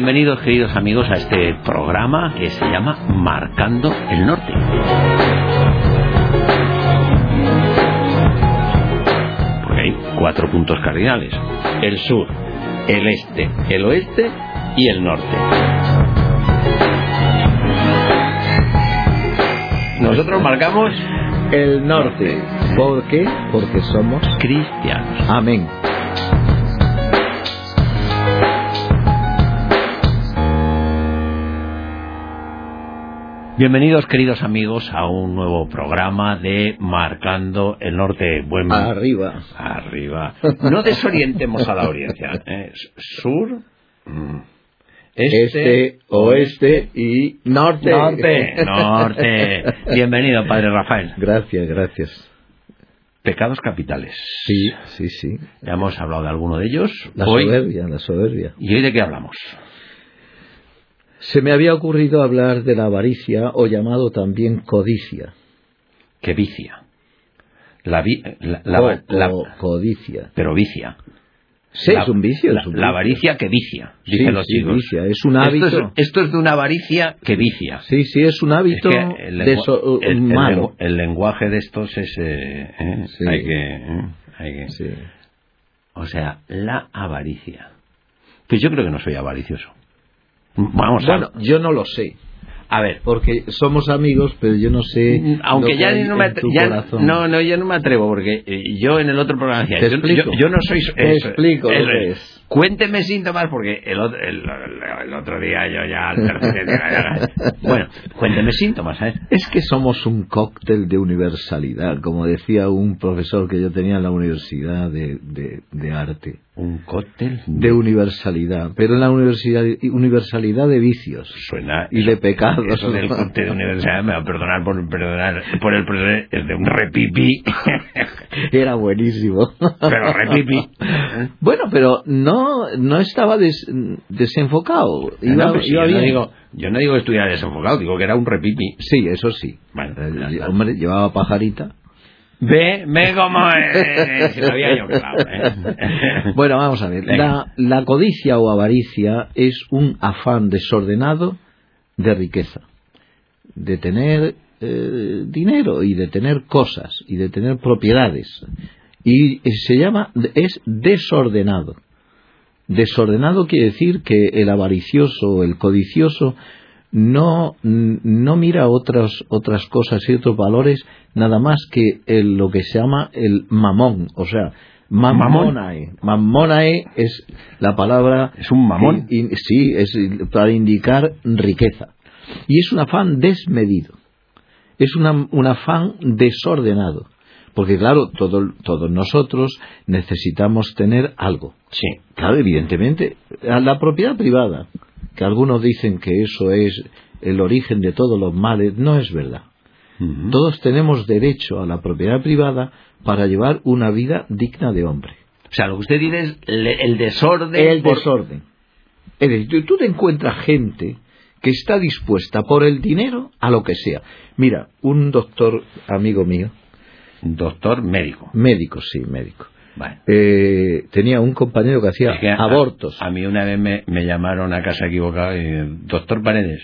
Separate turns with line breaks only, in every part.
Bienvenidos, queridos amigos, a este programa que se llama Marcando el Norte. Porque hay 4 puntos cardinales: el sur, el este, el oeste y el norte. Nosotros marcamos
el norte. ¿Por qué? Porque somos
cristianos.
Amén.
Bienvenidos, queridos amigos, a un nuevo programa de Marcando el Norte.
Arriba.
No desorientemos a la audiencia. Sur,
este, oeste y norte.
Norte. Bienvenido, Padre Rafael.
Gracias.
Pecados capitales.
Sí.
Ya hemos hablado de alguno de ellos.
La soberbia.
¿Y hoy de qué hablamos?
Se me había ocurrido hablar de la avaricia, o llamado también codicia.
¿Qué vicia?
Codicia.
Pero vicia.
Sí, es un vicio.
La avaricia que vicia, dicen los chicos.
Vicia. Es un hábito.
Esto es de una avaricia que vicia.
Sí, es un hábito malo.
El lenguaje de estos es...
Sí.
Hay que...
Sí.
O sea, la avaricia. Pues yo creo que no soy avaricioso. Bueno,
yo no lo sé.
A ver,
porque somos amigos, pero yo no sé.
Aunque ya no me atrevo, porque yo en el otro programa decía, yo no soy.
Te explico.
Cuénteme síntomas, porque el otro día yo ya. Bueno, cuénteme síntomas, ¿sabes?
Es que somos un cóctel de universalidad, como decía un profesor que yo tenía en la Universidad de Arte.
Un cóctel
de universalidad, pero en la universalidad de vicios.
Suena
y de pecados.
Eso del cóctel de universalidad, me va a perdonar por el problema, es de un repipi.
Era buenísimo.
Pero repipi.
Bueno, pero no estaba desenfocado.
Yo no digo que estuviera desenfocado, digo que era un repipi.
Sí, eso sí.
Bueno,
el hombre llevaba pajarita.
Ve cómo se lo había yo claro.
Bueno, vamos a ver. La codicia o avaricia es un afán desordenado de riqueza, de tener dinero y de tener cosas y de tener propiedades, y es desordenado. Desordenado quiere decir que el avaricioso o el codicioso no mira otras cosas y otros valores nada más que lo que se llama el mamón, o sea, mammonae. Mammonae es la palabra.
¿Es un mamón?
Sí, es para indicar riqueza. Y es un afán desmedido. Es un afán desordenado. Porque claro, todos nosotros necesitamos tener algo.
Sí.
Claro, evidentemente, la propiedad privada, que algunos dicen que eso es el origen de todos los males, no es verdad. Uh-huh. Todos tenemos derecho a la propiedad privada para llevar una vida digna de hombre.
O sea, lo que usted dice es el desorden.
Desorden. Es decir, tú te encuentras gente que está dispuesta por el dinero a lo que sea. Mira, un doctor amigo mío.
¿Doctor médico?
Médico.
Vale.
Tenía un compañero que hacía abortos.
A mí una vez me llamaron a casa equivocado y doctor Paredes,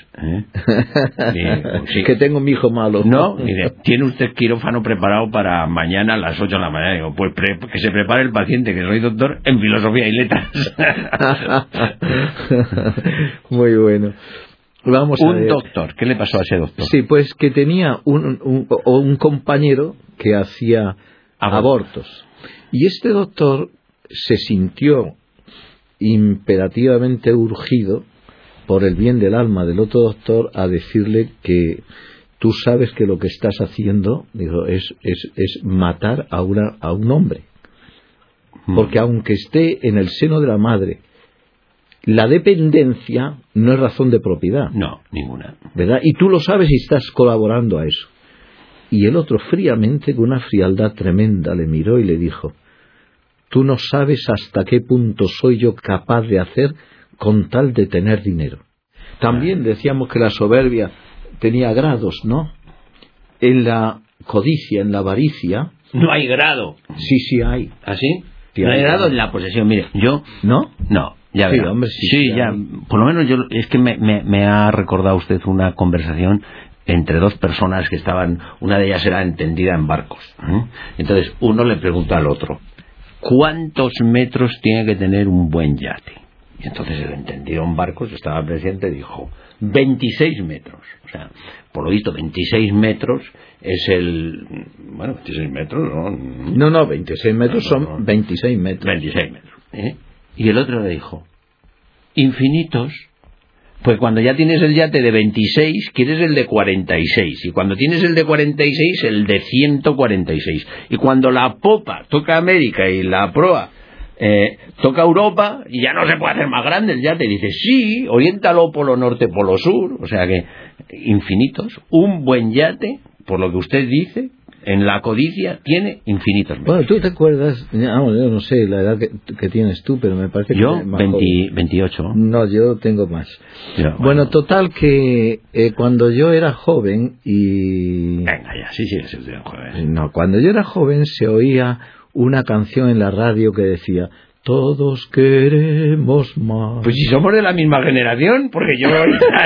sí. Que tengo mi hijo malo.
No, mire, tiene usted quirófano preparado para mañana a las 8 de la mañana. Digo, pues que se prepare el paciente, que soy doctor en filosofía y letras.
Muy bueno. Vamos a ver.
Doctor, ¿qué le pasó a ese doctor?
Sí, pues que tenía un compañero que hacía abortos. Y este doctor se sintió imperativamente urgido por el bien del alma del otro doctor a decirle que tú sabes que lo que estás haciendo, digo, es matar a un hombre. Porque aunque esté en el seno de la madre, la dependencia no es razón de propiedad.
No, ninguna.
¿Verdad? Y tú lo sabes y estás colaborando a eso. Y el otro fríamente, con una frialdad tremenda, le miró y le dijo: tú no sabes hasta qué punto soy yo capaz de hacer con tal de tener dinero. También decíamos que la soberbia tenía grados, ¿no? En la codicia, en la avaricia...
No hay grado.
Sí hay.
¿Ah, sí?
Sí,
no hay grado en la posesión. Mire, yo...
¿No?
No. Ya
sí,
verá.
hombre,
sí, ya. Por lo menos yo, es que me ha recordado usted una conversación entre dos personas que estaban, una de ellas era entendida en barcos. Entonces uno le pregunta al otro, ¿cuántos metros tiene que tener un buen yate? Y entonces el entendido en barcos, estaba presente, dijo 26 metros. O sea, por lo visto 26 metros es el... Bueno, 26 metros, ¿no?
No, 26 metros son 26 metros.
26 metros. Y el otro le dijo, infinitos. Pues cuando ya tienes el yate de 26, quieres el de 46. Y cuando tienes el de 46, el de 146. Y cuando la popa toca América y la proa toca Europa, y ya no se puede hacer más grande el yate. Dice, sí, oriéntalo polo norte, polo sur. O sea que, infinitos. Un buen yate, por lo que usted dice, en la codicia, tiene infinitos metros.
Bueno, ¿tú te acuerdas? Yo no sé la edad que tienes tú, pero me parece que...
Yo, 28.
No, yo tengo más.
Ya,
bueno, total que cuando yo era joven y...
Venga ya, sí, usted joven.
No, cuando yo era joven se oía una canción en la radio que decía... Todos queremos más.
Pues si somos de la misma generación, porque yo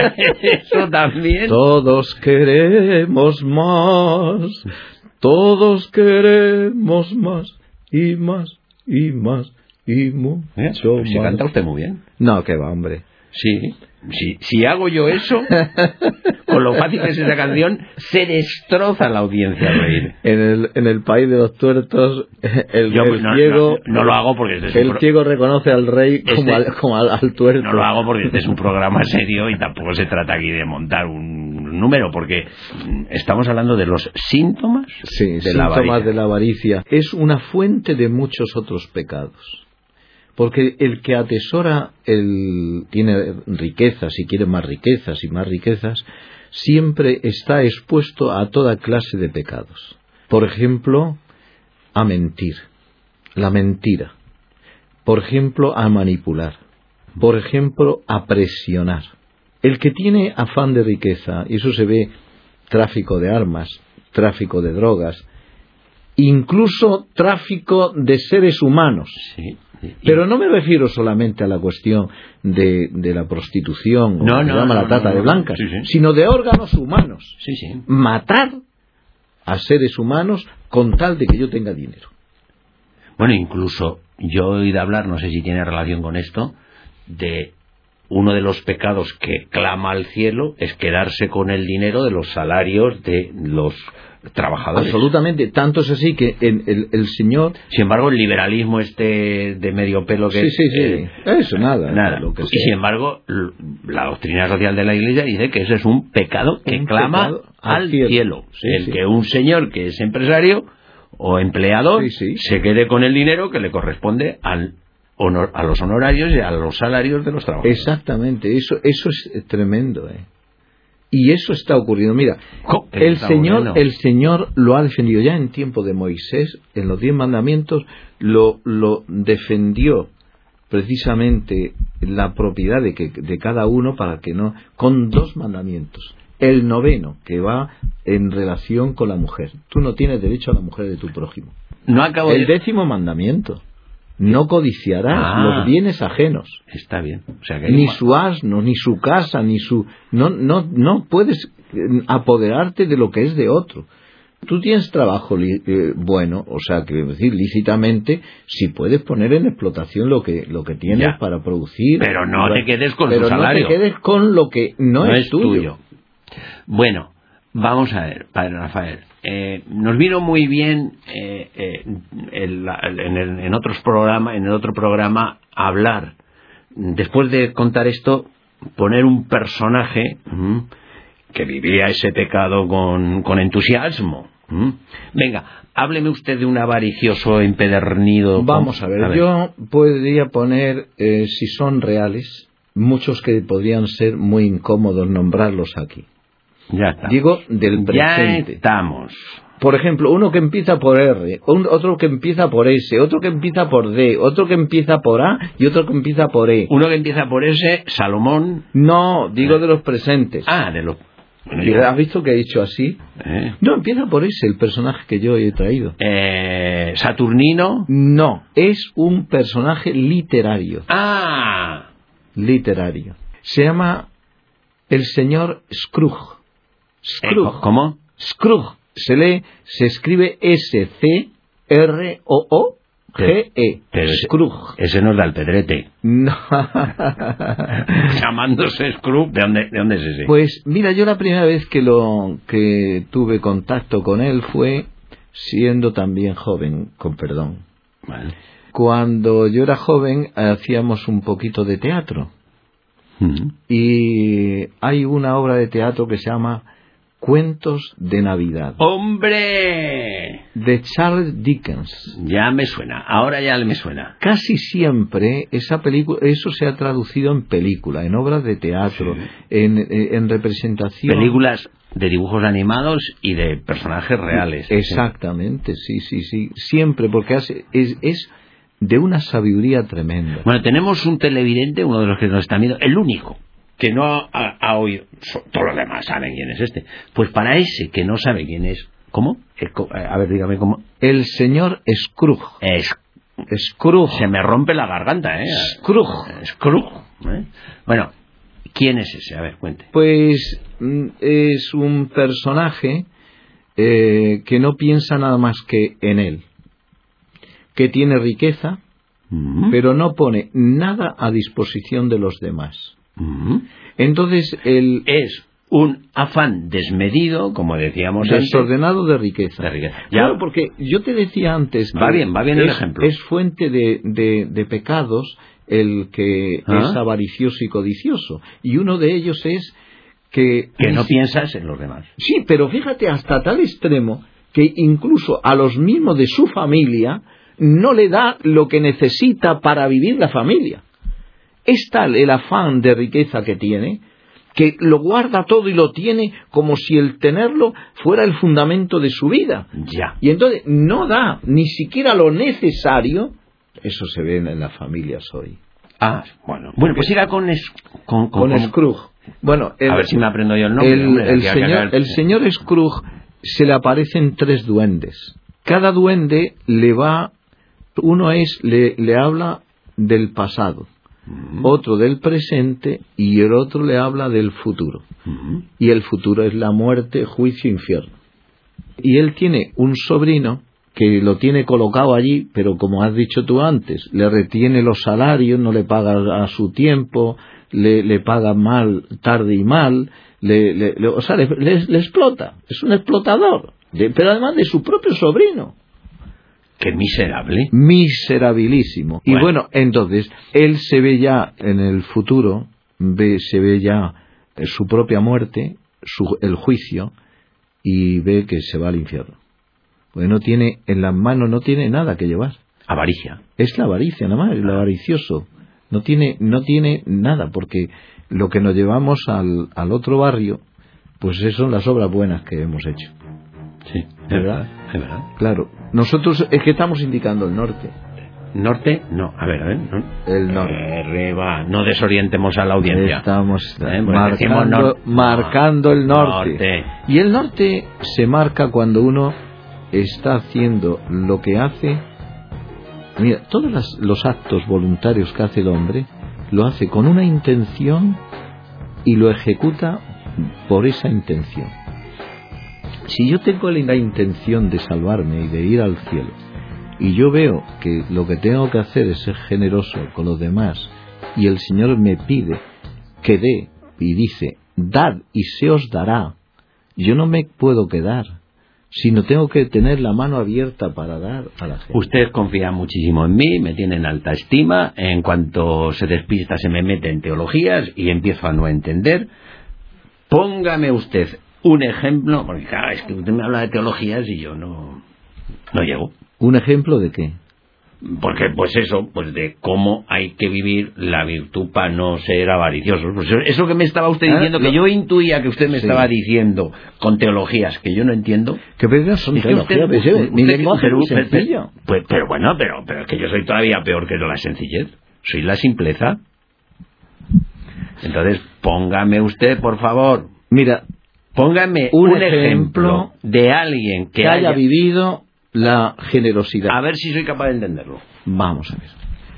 eso también.
Todos queremos más. Todos queremos más y más y más y mucho más.
Se canta usted muy bien.
No, que va, hombre.
Sí. Si hago yo eso, con lo fácil que es esa canción, se destroza la audiencia a reír.
En el país de los tuertos, el ciego...
No lo hago porque...
El ciego reconoce al rey como al tuerto.
No lo hago porque este es un programa serio y tampoco se trata aquí de montar un número, porque estamos hablando de los síntomas de la
avaricia. Es una fuente de muchos otros pecados. Porque el que atesora, tiene riquezas y quiere más riquezas y más riquezas, siempre está expuesto a toda clase de pecados. Por ejemplo, a mentir, la mentira. Por ejemplo, a manipular. Por ejemplo, a presionar. El que tiene afán de riqueza, y eso se ve, tráfico de armas, tráfico de drogas, incluso tráfico de seres humanos.
Sí.
Pero no me refiero solamente a la cuestión de la prostitución, o lo que llama la trata de blancas, sino de órganos humanos. Matar a seres humanos con tal de que yo tenga dinero.
Bueno, incluso yo he oído hablar, no sé si tiene relación con esto, de uno de los pecados que clama al cielo es quedarse con el dinero de los salarios de los trabajadores.
Absolutamente, tanto es así que el señor...
Sin embargo, el liberalismo de medio pelo que
eso nada.
Lo que sea. Y sin embargo, la doctrina social de la Iglesia dice que ese es un pecado que clama al cielo. Que un señor que es empresario o empleador se quede con el dinero que le corresponde a los honorarios y a los salarios de los trabajadores.
Exactamente, eso es tremendo, Y eso está ocurriendo. Mira, el Señor lo ha defendido ya en tiempo de Moisés, en los 10 mandamientos, lo defendió precisamente la propiedad de cada uno para que no, con 2 mandamientos. El 9º, que va en relación con la mujer. Tú no tienes derecho a la mujer de tu prójimo. El 10º mandamiento. No codiciarás los bienes ajenos.
Está bien. O sea,
ni su asno, ni su casa, ni su... No puedes apoderarte de lo que es de otro. Tú tienes trabajo bueno, o sea, que decir, lícitamente, si puedes poner en explotación lo que tienes para producir.
Pero no te quedes con su salario.
No te quedes con lo que no es tuyo.
Bueno, vamos a ver, Padre Rafael. Nos vino muy bien en otro programa hablar, después de contar esto, poner un personaje que vivía ese pecado con entusiasmo. Venga, hábleme usted de un avaricioso empedernido.
Vamos a ver, yo podría poner, si son reales, muchos que podrían ser muy incómodos nombrarlos aquí.
Ya estamos.
Digo, del presente.
Ya estamos.
Por ejemplo, uno que empieza por R, otro que empieza por S, otro que empieza por D, otro que empieza por A y otro que empieza por E.
Uno que empieza por S, Salomón.
No, digo de los presentes.
De los... Bueno,
¿Has visto que he dicho así? No, empieza por ese, el personaje que yo he traído.
¿Saturnino?
No, es un personaje literario.
¡Ah!
Literario. Se llama el señor Scrooge. Scrooge.
¿Cómo?
Scrooge. Se escribe S-C-R-O-O-G-E. Scrooge.
Ese no es de Alpedrete.
No.
Llamándose Scrooge, ¿de dónde es ese?
Pues mira, yo la primera vez que tuve contacto con él fue siendo también joven, con perdón.
Vale.
Cuando yo era joven hacíamos un poquito de teatro. Y hay una obra de teatro que se llama Cuentos de Navidad.
¡Hombre!
De Charles Dickens.
Ya me suena, ahora ya me suena.
Casi siempre esa película, eso se ha traducido en película, en obras de teatro,
sí.
en representación.
Películas de dibujos animados y de personajes reales.
Exactamente, sí. Siempre, porque es de una sabiduría tremenda.
Bueno, tenemos un televidente, uno de los que nos está viendo, el único que no ha oído. Todos los demás saben quién es este. Pues para ese que no sabe quién es, ¿cómo? A ver, dígame cómo.
El señor Scrooge. Scrooge.
Se me rompe la garganta, ¿eh? Scrooge. Bueno, ¿quién es ese? A ver, cuente.
Pues es un personaje que no piensa nada más que en él, que tiene riqueza, pero no pone nada a disposición de los demás. Entonces él
es un afán desmedido, como decíamos
desordenado de riqueza. Claro, porque yo te decía antes que
va bien el ejemplo.
Es fuente de pecados el que es avaricioso y codicioso, y uno de ellos es que
no piensas en los demás.
Sí, pero fíjate, hasta tal extremo que incluso a los mismos de su familia no le da lo que necesita para vivir la familia. Es tal el afán de riqueza que tiene, que lo guarda todo y lo tiene como si el tenerlo fuera el fundamento de su vida.
Ya.
Y entonces no da ni siquiera lo necesario. Eso se ve en las familias hoy.
Bueno, pues siga con
Scrooge. Bueno,
a ver si me aprendo yo el nombre.
El señor Scrooge se le aparecen 3 duendes. Cada duende le habla del pasado, otro del presente y el otro le habla del futuro. Y el futuro es la muerte, juicio, infierno. Y él tiene un sobrino que lo tiene colocado allí, pero como has dicho tú antes, le retiene los salarios, no le paga a su tiempo, le paga mal, tarde y mal, le explota. Es un explotador, pero además de su propio sobrino.
¡Qué miserable!
Miserabilísimo. Y bueno, entonces, él se ve ya en el futuro, se ve ya su propia muerte, el juicio, y ve que se va al infierno. Porque no tiene, en las manos no tiene nada que llevar.
Avaricia.
Es la avaricia, nada más, el avaricioso. No tiene nada, porque lo que nos llevamos al otro barrio, pues esas son las obras buenas que hemos hecho.
Sí,
¿verdad?
Es verdad.
Claro. Nosotros es que estamos indicando el norte.
¿Norte? No, a ver. ¿no?
El norte.
Arriba. No desorientemos a la audiencia.
Estamos
marcando
el norte. Y el norte se marca cuando uno está haciendo lo que hace. Mira, todos los actos voluntarios que hace el hombre, lo hace con una intención y lo ejecuta por esa intención. Si yo tengo la intención de salvarme y de ir al cielo, y yo veo que lo que tengo que hacer es ser generoso con los demás, y el Señor me pide que dé, y dice, dad y se os dará, yo no me puedo quedar, sino tengo que tener la mano abierta para dar a la gente.
Usted confía muchísimo en mí, me tiene en alta estima, en cuanto se despista se me mete en teologías y empiezo a no entender. Póngame usted un ejemplo, porque claro, es que usted me habla de teologías y yo no llego.
¿Un ejemplo de qué?
Porque pues de cómo hay que vivir la virtud para no ser avariciosos. Pues eso que me estaba usted diciendo, que yo intuía que usted me estaba diciendo con teologías que yo no entiendo.
¿Qué pedras son teologías? Mi lenguaje es muy sencillo.
Pero bueno, pero es que yo soy todavía peor que la sencillez. Soy la simpleza. Entonces, póngame usted, por favor.
Mira,
Póngame un ejemplo de alguien que
haya vivido la generosidad.
A ver si soy capaz de entenderlo.
Vamos a ver.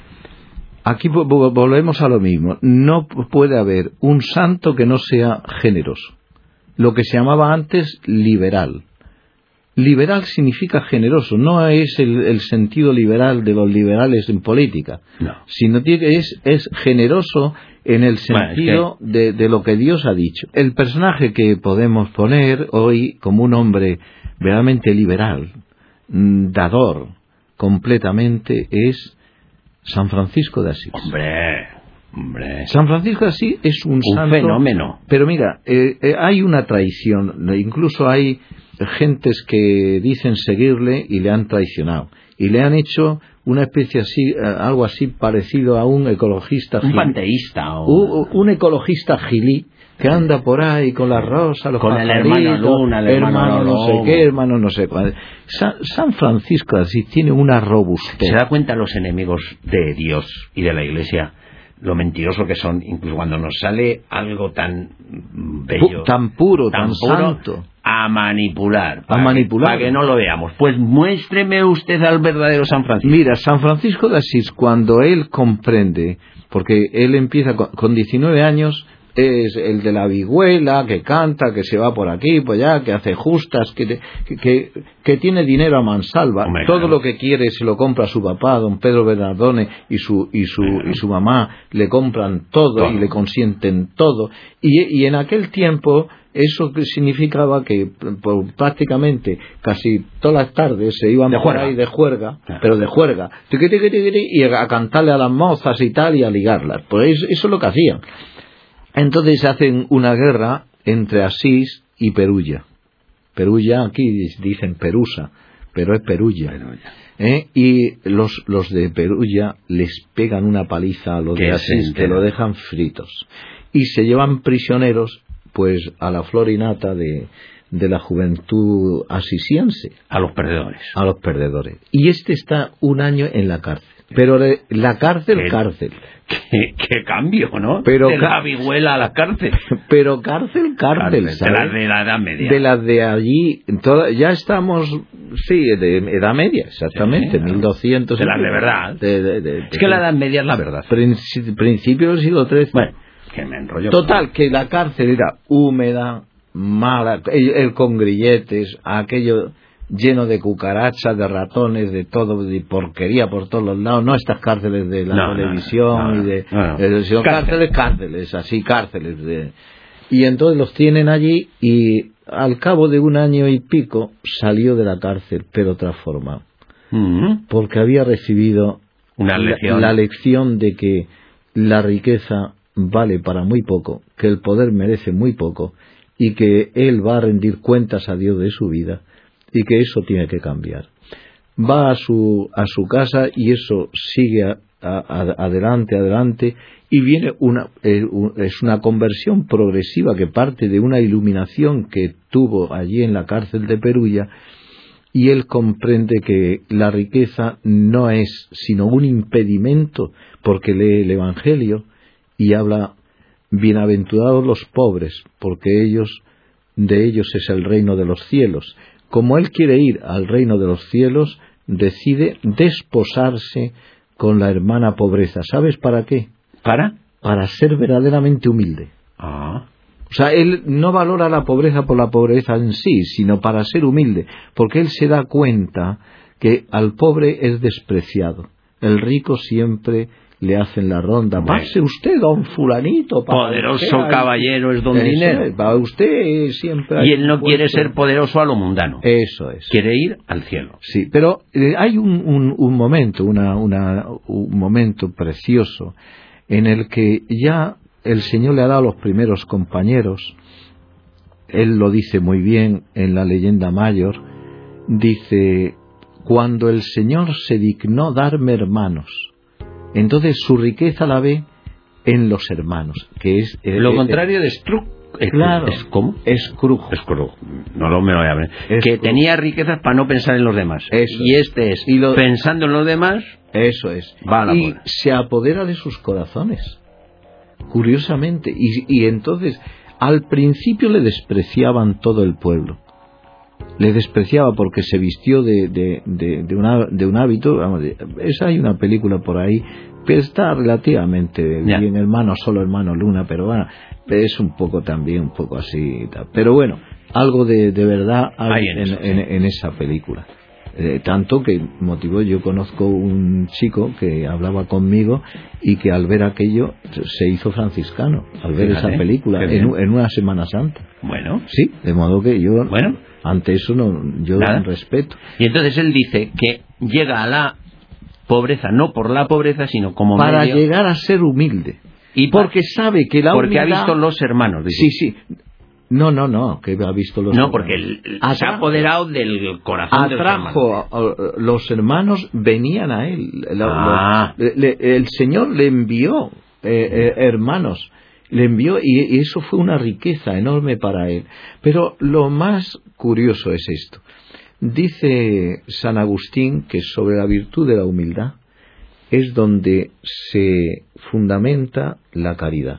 Aquí volvemos a lo mismo. No puede haber un santo que no sea generoso. Lo que se llamaba antes liberal. Liberal significa generoso. No es el sentido liberal de los liberales en política.
No.
Sino que es generoso en el sentido de lo que Dios ha dicho. El personaje que podemos poner hoy como un hombre verdaderamente liberal, dador, completamente, es San Francisco de Asís.
Hombre.
San Francisco de Asís es un santo,
fenómeno.
Pero mira, hay una traición. Incluso hay gentes que dicen seguirle y le han traicionado. Y le han hecho una especie así, algo así parecido a un ecologista
gilí. Un panteísta.
Un ecologista gilí que anda por ahí con la rosa, los
con el hermano Luna, el hermano
no sé qué, hermano no sé cuál. San Francisco de Asís tiene una robustez.
¿Se da cuenta los enemigos de Dios y de la Iglesia lo mentiroso que son? Incluso cuando nos sale algo tan bello,
tan puro, santo,
a manipular.
Para
que no lo veamos. Pues muéstreme usted al verdadero San Francisco.
Mira, San Francisco de Asís, cuando él comprende, porque él empieza con 19 años, es el de la vihuela, que canta, que se va por aquí, por allá, que hace justas, que tiene dinero a mansalva.
Hombre,
todo lo que quiere se lo compra a su papá, don Pedro Bernardone, y su mamá le compran todo y le consienten todo. Y en aquel tiempo eso significaba que prácticamente casi todas las tardes se iban por ahí de juerga, pero de juerga, y a cantarle a las mozas y tal, y a ligarlas. Pues eso es lo que hacían. Entonces hacen una guerra entre Asís y Perugia. Perugia, aquí dicen Perusa, pero es Perugia. Y los de Perugia les pegan una paliza a los de Asís, que lo dejan fritos. Y se llevan prisioneros pues a la flor y nata de la juventud asisiense.
A los perdedores.
Y este está un año en la cárcel. Pero la cárcel.
Qué cambio, ¿no?
Pero
de la vihuela a la cárcel.
Pero cárcel, ¿sabes?
De las de la Edad Media.
De las de allí, ya estamos, de Edad Media, exactamente, 1200.
De las de verdad. Es que la Edad Media es la verdad.
Principio del siglo XIII.
Bueno, que me enrollo.
Total, que la cárcel era húmeda, mala, el con grilletes, aquello lleno de cucarachas, de ratones, de todo, de porquería por todos los lados, no estas cárceles de la televisión sino cárceles, y entonces los tienen allí, y al cabo de un año y pico salió de la cárcel, pero transformado, porque había recibido la lección de que la riqueza vale para muy poco, que el poder merece muy poco, y que él va a rendir cuentas a Dios de su vida, y que eso tiene que cambiar. Va a su casa, y eso sigue adelante, y viene es una conversión progresiva que parte de una iluminación que tuvo allí en la cárcel de Perugia, y él comprende que la riqueza no es sino un impedimento, porque lee el Evangelio y habla: bienaventurados los pobres, porque de ellos es el reino de los cielos. Como él quiere ir al reino de los cielos, decide desposarse con la hermana pobreza. ¿Sabes para qué? Para ser verdaderamente humilde. O sea, él no valora la pobreza por la pobreza en sí, sino para ser humilde, porque él se da cuenta que al pobre es despreciado. El rico siempre le hacen la ronda. Pase usted, don fulanito.
Poderoso caballero es don dinero.
Para usted siempre.
Y él no quiere ser poderoso a lo mundano.
Eso es.
Quiere ir al cielo.
Sí, pero hay un momento, un momento precioso en el que ya el Señor le ha dado los primeros compañeros. Él lo dice muy bien en la leyenda mayor. Dice: cuando el Señor se dignó darme hermanos, entonces su riqueza la ve en los hermanos, que es
lo contrario de Scrooge.
Claro.
¿Cómo?
Scrooge.
No me lo voy a ver. Que tenía riquezas para no pensar en los demás. Pensando en los demás.
Eso es. Y se apodera de sus corazones, curiosamente. Y entonces Al principio le despreciaban todo el pueblo. Le despreciaba porque se vistió de un hábito. Vamos, hay una película por ahí, pero está relativamente bien, hermano Luna, pero bueno, es un poco también, un poco así. Pero bueno, algo de verdad hay en esa película. Tanto que motivó, yo conozco un chico que hablaba conmigo y que al ver aquello se hizo franciscano, al ver esa película en una Semana Santa.
Bueno.
Sí, de modo que yo ante eso yo respeto.
Y entonces él dice que llega a la pobreza, no por la pobreza, sino como
para llegar a ser humilde. Y porque sabe que la
porque
humildad...
ha visto Los Hermanos. Dice.
Sí. No, que ha visto Los Hermanos.
No, porque se ha apoderado del corazón de los hermanos.
Los hermanos venían a él. El Señor le envió hermanos. Le envió y eso fue una riqueza enorme para él. Pero lo más curioso es esto. Dice San Agustín que sobre la virtud de la humildad es donde se fundamenta la caridad.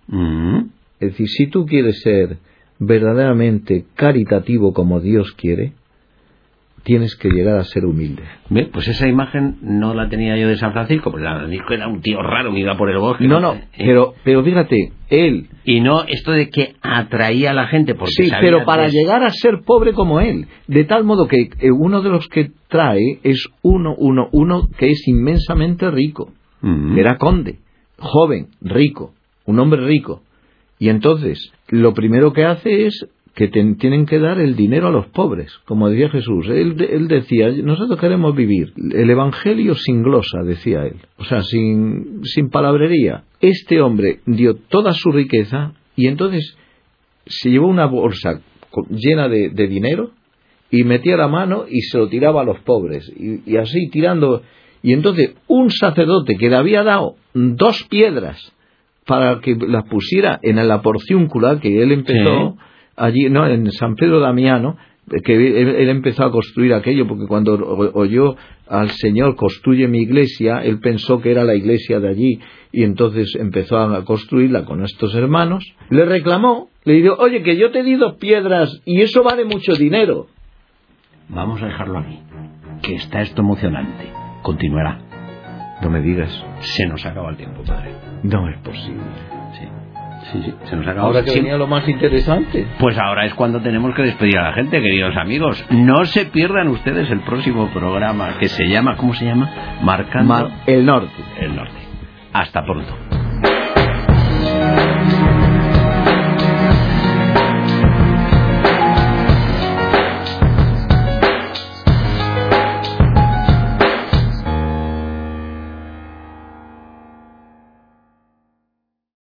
Es decir, si tú quieres ser verdaderamente caritativo como Dios quiere, tienes que llegar a ser humilde.
Bien, pues esa imagen no la tenía yo de San Francisco, porque San Francisco era un tío raro que iba por el bosque.
Pero fíjate, él...
Y no esto de que atraía a la gente, porque
sí, pero para llegar a ser pobre como él, de tal modo que uno de los que trae es uno que es inmensamente rico. Era conde, joven, rico, un hombre rico. Y entonces, lo primero que hace es que tienen que dar el dinero a los pobres, como decía Jesús. Él decía, nosotros queremos vivir el Evangelio sin glosa, decía él, o sea, sin palabrería. Este hombre dio toda su riqueza y entonces se llevó una bolsa llena de dinero y metía la mano y se lo tiraba a los pobres, y así tirando. Y entonces un sacerdote que le había dado 2 piedras para que las pusiera en la porciúncula que él empezó allí, en San Pedro Damiano, que él empezó a construir aquello, porque cuando oyó al Señor construye mi iglesia, él pensó que era la iglesia de allí, y entonces empezó a construirla con estos hermanos. Le reclamó, le dijo, oye, que yo te di 2 piedras y eso vale mucho dinero.
Vamos a dejarlo aquí, que está esto emocionante. Continuará.
No me digas.
Se nos acaba el tiempo, padre.
No es posible.
Sí, se nos acaba.
Ahora que venía lo más interesante.
Pues ahora es cuando tenemos que despedir a la gente, queridos amigos. No se pierdan ustedes el próximo programa que se llama, ¿cómo se llama? Marcando
el Norte.
El Norte. Hasta pronto.